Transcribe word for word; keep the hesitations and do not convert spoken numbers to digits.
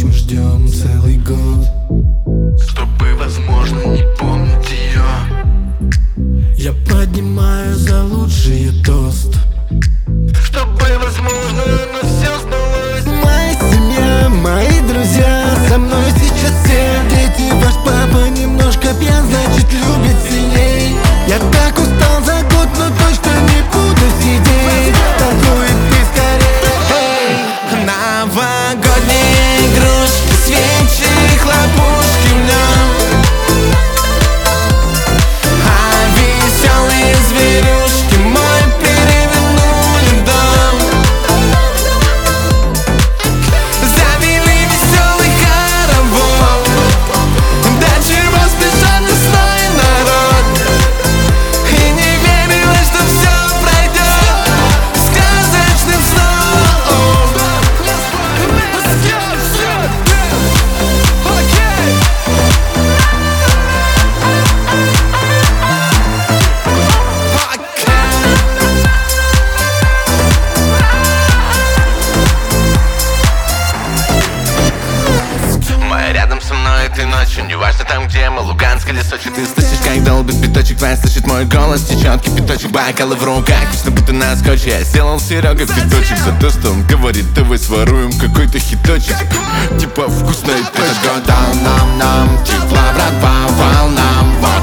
ночь мы ждем целый год, чтобы, возможно, не помнить ее. Я поднимаю за лучшие тост, чтобы, возможно, оно все сбылось. моя семья, мои друзья, со мной сейчас все дети. Ваш папа немножко пьян, значит любит сильней. Я так устал за год, но точно не буду сидеть. Танцуй ты скорее. Новогодние игрушки, свечи, хлопушки в нем, а веселые зверюшки мой перевернули дом. Завели веселый хоровод, до чего спешат весной народ, и не верилось, что все пройдет сказочным сном. Рядом со мной этой ночью, неважно там где мы, Луганск или Сочи. Ты слышишь, как долбит биточек, твоя слышит мой голос, течет кипяточек, бокалы в руках, точно будто на скотче. Я сделал Серега пяточек за то, что он говорит, давай своруем какой-то хиточек, типа вкусный пяточек. Этот год дал нам, нам тепла, брат, по волнам. Вот